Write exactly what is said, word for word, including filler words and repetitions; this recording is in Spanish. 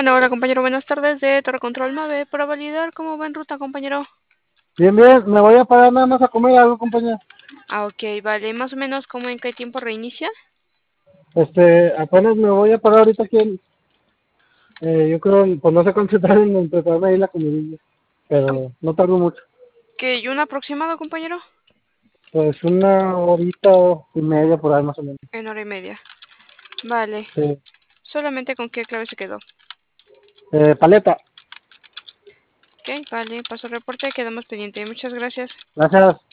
Bueno, hola compañero, buenas tardes de Torre Control nueve. Para validar cómo va en ruta, compañero. Bien, bien, me voy a parar nada más a comer algo, compañero. Ah, ok, vale. Más o menos, ¿cómo en qué tiempo reinicia? Este, apenas me voy a parar ahorita aquí en, eh, yo creo, pues no sé cuánto se tarda en prepararme ahí la comidilla, pero no tardo mucho. ¿Qué? ¿Y un aproximado, compañero? Pues una horita y media por ahí más o menos. En hora y media. Vale. Sí. ¿Solamente con qué clave se quedó? Eh, paleta, Ok, vale. Paso el reporte, quedamos pendiente. Muchas gracias. gracias.